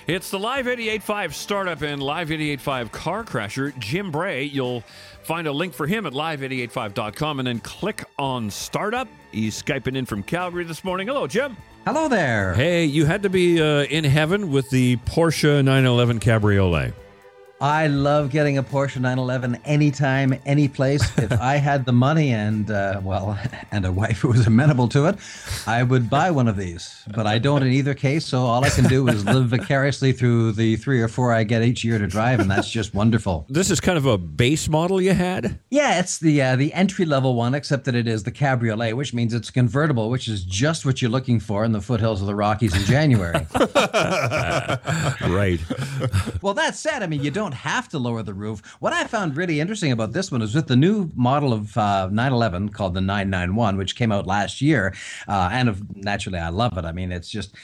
It's the Live 88.5 startup and Live 88.5 car crasher, Jim Bray. You'll find a link for him at live885.com and then click on startup. He's Skyping in from Calgary this morning. Hello, Jim. Hello there. Hey, you had to be in heaven with the Porsche 911 Cabriolet. I love getting a Porsche 911 anytime, any place. If I had the money and a wife who was amenable to it, I would buy one of these. But I don't in either case, so all I can do is live vicariously through the 3 or 4 I get each year to drive, and that's just wonderful. This is kind of a base model you had? Yeah, it's the entry-level one, except that it is the Cabriolet, which means it's convertible, which is just what you're looking for in the foothills of the Rockies in January. Right. Well, that said, I mean, you don't have to lower the roof. What I found really interesting about this one is with the new model of 911 called the 991, which came out last year, naturally I love it. I mean, it's just...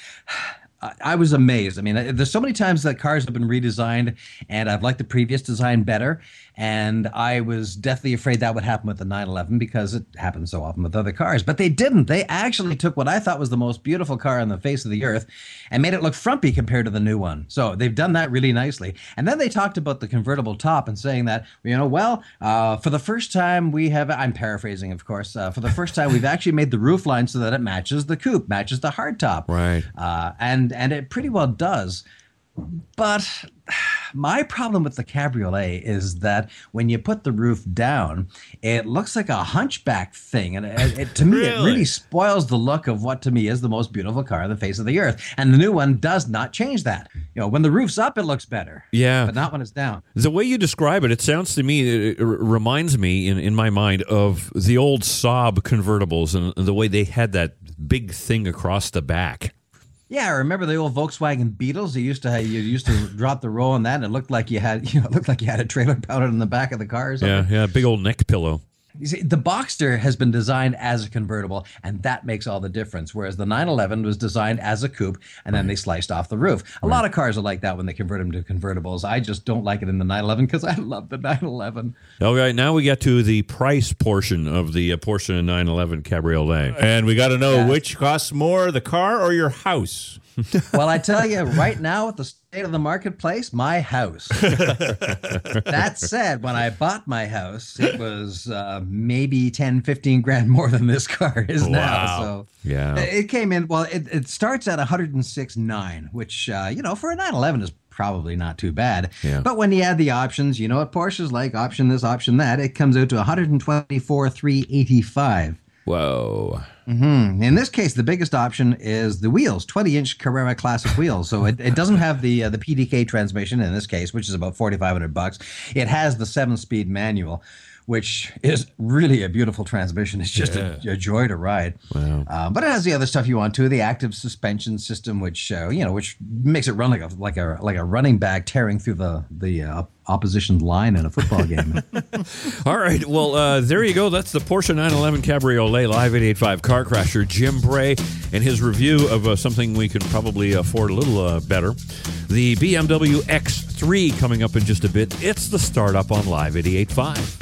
I was amazed. I mean, there's so many times that cars have been redesigned, and I've liked the previous design better, and I was deathly afraid that would happen with the 911 because it happens so often with other cars. But they didn't. They actually took what I thought was the most beautiful car on the face of the earth and made it look frumpy compared to the new one. So they've done that really nicely. And then they talked about the convertible top and saying that, for the first time we have, I'm paraphrasing, of course, for the first time we've actually made the roof line so that it matches the coupe, matches the hardtop. Right. And it pretty well does. But my problem with the Cabriolet is that when you put the roof down, it looks like a hunchback thing. And to me, it really spoils the look of what to me is the most beautiful car on the face of the earth. And the new one does not change that. You know, when the roof's up, it looks better. Yeah. But not when it's down. The way you describe it, it sounds to me, it reminds me in my mind of the old Saab convertibles and the way they had that big thing across the back. Yeah, I remember the old Volkswagen Beetles. You used to drop the roll on that, and it looked like you had a trailer mounted in the back of the car. Or something. Yeah, big old neck pillow. You see, the Boxster has been designed as a convertible, and that makes all the difference. Whereas the 911 was designed as a coupe, and then they sliced off the roof. A lot of cars are like that when they convert them to convertibles. I just don't like it in the 911 because I love the 911. All right, now we get to the price portion of the Porsche 911 Cabriolet. And we got to know which costs more, the car or your house? Well, I tell you, right now, with the state of the marketplace, my house. That said, when I bought my house, it was maybe 10, 15 grand more than this car is now. So yeah, it came in, well, it starts at 106.9, which, for a 911 is probably not too bad. Yeah. But when you add the options, you know what Porsche's like, option this, option that, it comes out to 124,385. Whoa. Mm-hmm. In this case, the biggest option is the wheels, 20-inch Carrera Classic wheels. So it doesn't have the PDK transmission in this case, which is about $4,500. It has the 7-speed manual, which is really a beautiful transmission. It's just a joy to ride. Wow. But it has the other stuff you want too, the active suspension system, which makes it run like a running back tearing through the opposition line in a football game. All right. Well, there you go. That's the Porsche 911 Cabriolet Live 88.5 car crasher, Jim Bray, and his review of something we can probably afford a little better. The BMW X3 coming up in just a bit. It's the startup on Live 88.5.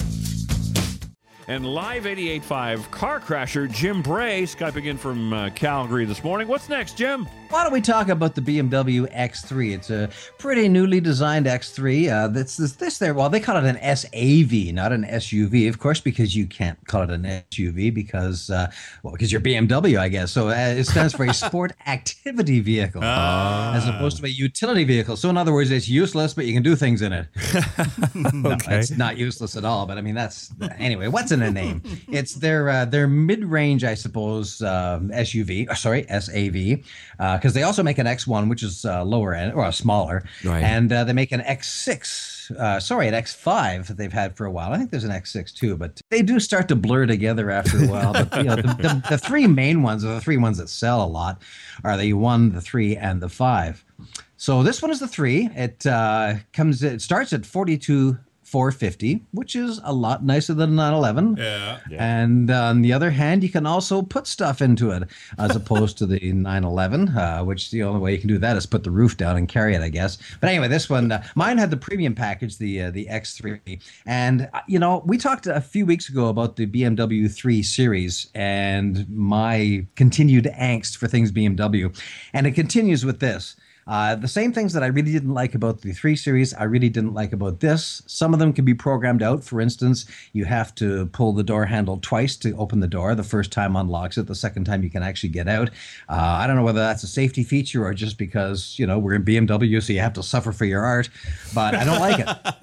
And Live 88.5 car crasher, Jim Bray, Skyping in from Calgary this morning. What's next, Jim? Why don't we talk about the BMW X3? It's a pretty newly designed X3. Well, they call it an SAV, not an SUV, of course, because you can't call it an SUV because you're BMW, I guess. So it stands for a sport activity vehicle as opposed to a utility vehicle. So in other words, it's useless, but you can do things in it. No, it's not useless at all. But I mean, anyway, what's in a name? It's their mid-range, I suppose, SAV, because they also make an X1, which is lower end or smaller, right. And they make an X6, an X5 that they've had for a while. I think there's an X6 too, but they do start to blur together after a while. But the three main ones, or the three ones that sell a lot, are the 1, the 3, and the 5. So this one is the 3. It starts at 42,450, which is a lot nicer than a 911. Yeah. And on the other hand, you can also put stuff into it as opposed to the 911, which the only way you can do that is put the roof down and carry it, I guess. But anyway, this one, mine had the premium package, the X3. And, we talked a few weeks ago about the BMW 3 Series and my continued angst for things BMW. And it continues with this. The same things that I really didn't like about the 3 Series, I really didn't like about this. Some of them can be programmed out. For instance, you have to pull the door handle twice to open the door. The first time unlocks it. The second time you can actually get out. I don't know whether that's a safety feature or just because, we're in BMW, so you have to suffer for your art. But I don't like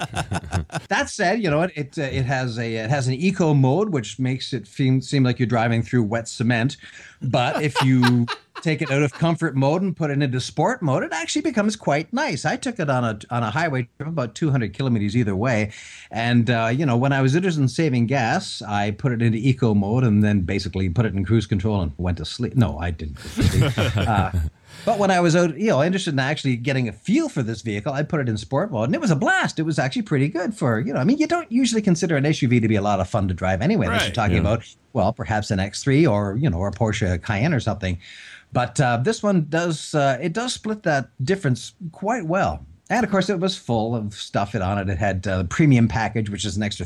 it. That said, it has an eco mode, which makes it seem like you're driving through wet cement. But if you take it out of comfort mode and put it into sport mode, it actually becomes quite nice. I took it on a highway trip, about 200 kilometers either way. And, when I was interested in saving gas, I put it into eco mode and then basically put it in cruise control and went to sleep. No, I didn't go to sleep. But when I was out, interested in actually getting a feel for this vehicle, I put it in sport mode, and it was a blast. It was actually pretty good for, you don't usually consider an SUV to be a lot of fun to drive anyway, unless you're talking about, perhaps an X3 or, or a Porsche Cayenne or something. But this one does split that difference quite well. And of course, it was full of stuff on it. It had the premium package, which is an extra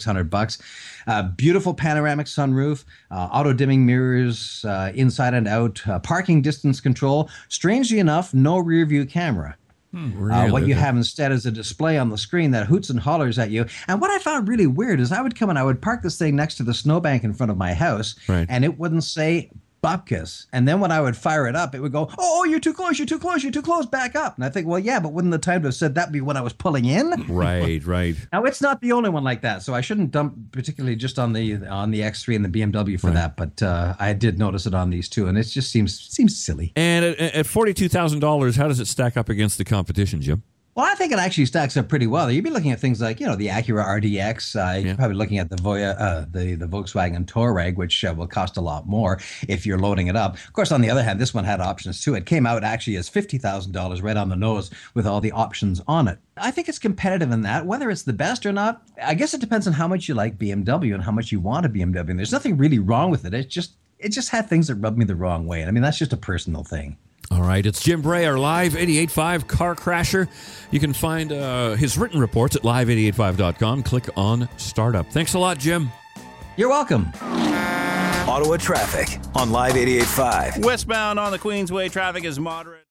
$3,600. Beautiful panoramic sunroof, auto dimming mirrors inside and out, parking distance control. Strangely enough, no rear view camera. Really? What you have instead is a display on the screen that hoots and hollers at you. And what I found really weird is I would come and I would park this thing next to the snowbank in front of my house, and it wouldn't say Bupkis. And then when I would fire it up, it would go, oh, you're too close, back up. And I think, well, yeah, but wouldn't the time to have said that be when I was pulling in? Right. Now, it's not the only one like that, so I shouldn't dump particularly just on the X3 and the BMW for that, but I did notice it on these two, and it just seems silly. And at $42,000, how does it stack up against the competition, Jim? Well, I think it actually stacks up pretty well. You'd be looking at things like, the Acura RDX. You're probably looking at the Volkswagen Touareg, which will cost a lot more if you're loading it up. Of course, on the other hand, this one had options too. It came out actually as $50,000 right on the nose with all the options on it. I think it's competitive in that. Whether it's the best or not, I guess it depends on how much you like BMW and how much you want a BMW. And there's nothing really wrong with it. It just had things that rubbed me the wrong way. I mean, that's just a personal thing. All right, it's Jim Bray, our Live 88.5 car crasher. You can find his written reports at live885.com. Click on Startup. Thanks a lot, Jim. You're welcome. Ottawa traffic on Live 88.5. Westbound on the Queensway, traffic is moderate.